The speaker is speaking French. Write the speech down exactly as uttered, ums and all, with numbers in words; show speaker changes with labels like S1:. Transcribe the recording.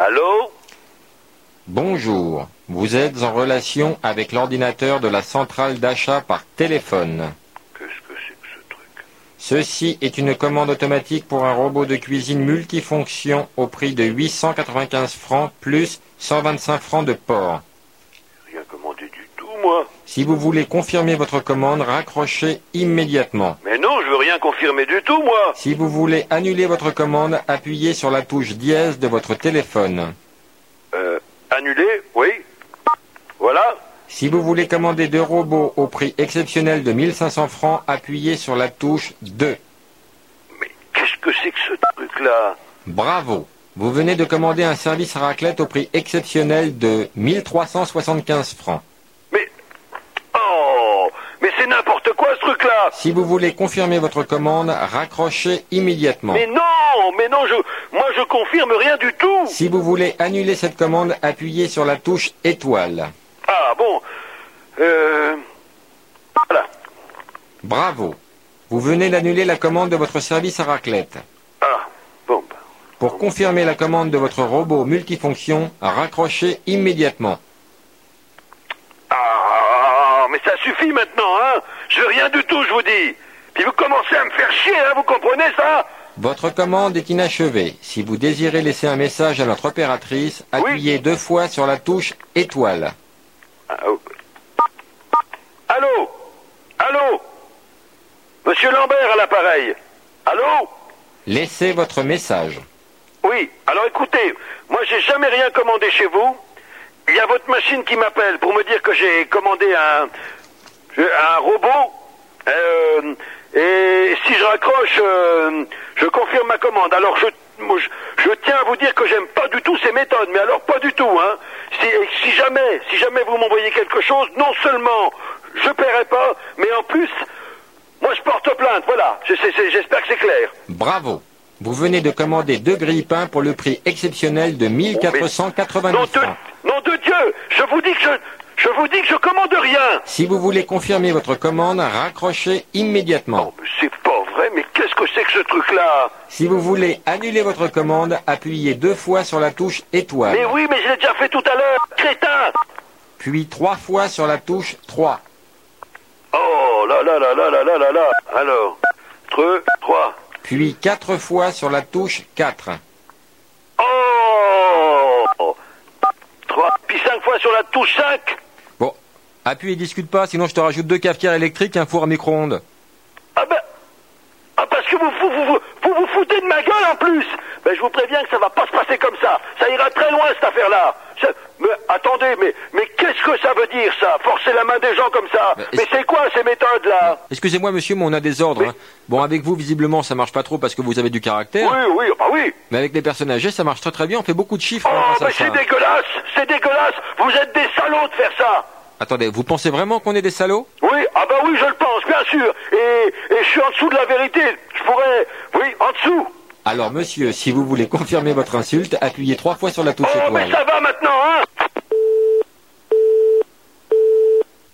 S1: Allô?
S2: Bonjour, vous êtes en relation avec l'ordinateur de la centrale d'achat par téléphone.
S1: Qu'est-ce que c'est que ce truc?
S2: Ceci est une commande automatique pour un robot de cuisine multifonction au prix de huit cent quatre-vingt-quinze francs plus cent vingt-cinq francs de port.
S1: Rien commandé du tout, moi.
S2: Si vous voulez confirmer votre commande, raccrochez immédiatement.
S1: Mais non, je veux rien confirmer du tout, moi.
S2: Si vous voulez annuler votre commande, appuyez sur la touche dièse de votre téléphone.
S1: Euh, annulé, oui. Voilà.
S2: Si vous voulez commander deux robots au prix exceptionnel de mille cinq cents francs, appuyez sur la touche deux.
S1: Mais qu'est-ce que c'est que ce truc-là?
S2: Bravo! Vous venez de commander un service raclette au prix exceptionnel de mille trois cent soixante-quinze francs.
S1: Mais... Oh! Mais c'est n'importe quoi, ce truc-là!
S2: Si vous voulez confirmer votre commande, raccrochez immédiatement.
S1: Mais non! Mais non, je... Moi, je confirme rien du tout!
S2: Si vous voulez annuler cette commande, appuyez sur la touche étoile.
S1: Ah, bon. Euh... Voilà.
S2: Bravo! Vous venez d'annuler la commande de votre service à raclette.
S1: Ah, bon. Bah.
S2: Pour confirmer la commande de votre robot multifonction, raccrochez immédiatement.
S1: Ah, mais ça suffit maintenant, hein? Je veux rien du tout, je vous dis. Puis vous commencez à me faire chier, hein, vous comprenez ça?
S2: Votre commande est inachevée. Si vous désirez laisser un message à notre opératrice, appuyez oui. deux fois sur la touche étoile.
S1: Ah, oh. Allô? Allô? Monsieur Lambert à l'appareil. Allô?
S2: Laissez votre message.
S1: Oui, alors écoutez, moi j'ai jamais rien commandé chez vous. Il y a votre machine qui m'appelle pour me dire que j'ai commandé un, un robot. Euh, et si je raccroche, euh, je confirme ma commande. Alors je, je, je tiens à vous dire que j'aime pas du tout ces méthodes, mais alors pas du tout, hein. Si, si jamais, si jamais vous m'envoyez quelque chose, non seulement je paierai pas, mais en plus, moi je porte plainte, voilà. J'espère que c'est clair.
S2: Bravo. Vous venez de commander deux grille-pains pour le prix exceptionnel de mille quatre cent quatre-vingt-dix francs.
S1: Nom de Dieu, je vous dis que je, je vous dis que je commande rien.
S2: Si vous voulez confirmer votre commande, raccrochez immédiatement.
S1: Oh, c'est pas vrai, mais qu'est-ce que c'est que ce truc-là?
S2: Si vous voulez annuler votre commande, appuyez deux fois sur la touche étoile.
S1: Mais oui, mais je l'ai déjà fait tout à l'heure, crétin.
S2: Puis trois fois sur la touche trois.
S1: Oh là là là là là là là là. Alors, tre, trois.
S2: Puis quatre fois sur la touche quatre.
S1: Oh! trois, puis cinq fois sur la touche cinq.
S2: Bon, appuie et discute pas, sinon je te rajoute deux cafetières électriques et un four à micro-ondes.
S1: Ah ben... Ah parce que vous vous, vous, vous, vous vous foutez de ma gueule en plus. Ben je vous préviens que ça va pas se passer comme ça. Ça ira très loin cette affaire-là. Ça... Mais attendez, mais, mais qu'est-ce que ça veut dire ça? Forcer la main des gens comme ça? Mais, mais c'est quoi ces méthodes-là?
S2: Excusez-moi monsieur, mais on a des ordres. Mais... Hein. Bon, avec vous, visiblement, ça marche pas trop parce que vous avez du caractère.
S1: Oui, oui, bah oui.
S2: Mais avec les personnes âgées, ça marche très très bien. On fait beaucoup de chiffres.
S1: Oh,
S2: hein,
S1: mais c'est dégueulasse. C'est dégueulasse. Vous êtes des salauds de faire ça.
S2: Attendez, vous pensez vraiment qu'on est des salauds?
S1: Oui, ah bah oui, je le pense, bien sûr. Et, et je suis en dessous de la vérité. Je pourrais... Oui, en dessous.
S2: Alors, monsieur, si vous voulez confirmer votre insulte, appuyez trois fois sur la touche
S1: oh,
S2: étoile.
S1: Oh, mais ça va maintenant, hein.